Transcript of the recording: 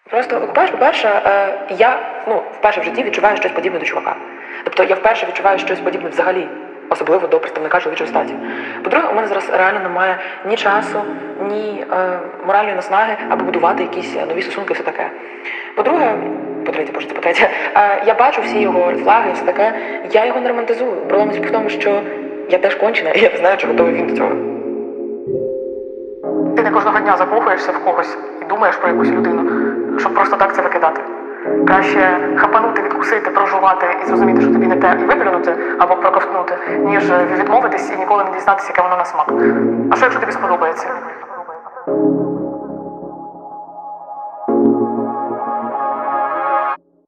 Просто, по-перше, я вперше в житті відчуваю щось подібне до чувака. Тобто я вперше відчуваю щось подібне взагалі, особливо до представника чоловічої статі. По-друге, у мене зараз реально немає ні часу, ні моральної наснаги, аби будувати якісь нові стосунки і все таке. По-третє, я бачу всі його флаги і все таке, я його не романтизую. Проблема тільки в тому, що я теж кончена, і я не знаю, чи готовий він до цього. Ти не кожного дня закохуєшся в когось і думаєш про якусь людину, щоб просто так це викидати. Краще хапанути, відкусити, прожувати і зрозуміти, що тобі не те, і виплюнути або проковтнути, ніж відмовитись і ніколи не дізнатися, яке воно на смак. А що, якщо тобі сподобається?